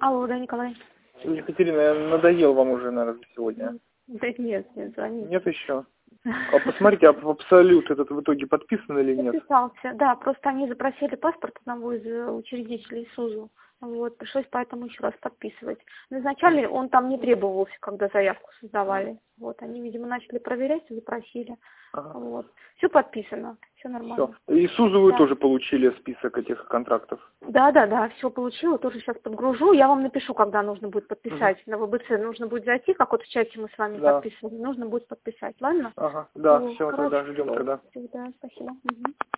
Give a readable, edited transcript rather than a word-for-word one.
Алло, да, Николай. Екатерина, надоел вам уже, наверное, сегодня. Да нет, звоните. Нет еще? А посмотрите, а в Абсолют этот в итоге подписан или нет? Подписался, да, просто они запросили паспорт одного из учредителей СУЗУ. Вот, пришлось поэтому еще раз подписывать. Но изначально он там не требовался, когда заявку создавали. Вот, они, видимо, начали проверять и запросили. Ага. Вот. Все подписано, все нормально. Все. И СУЗУ вы Да. тоже получили список этих контрактов? Да, все получила, тоже сейчас подгружу. Я вам напишу, когда нужно будет подписать. На ВБЦ нужно будет зайти, как вот в чате мы с вами подписывали, нужно будет подписать, ладно? Ага, да, Ну, все, хорошо. тогда ждем тогда. Всё, да, спасибо. Мгм.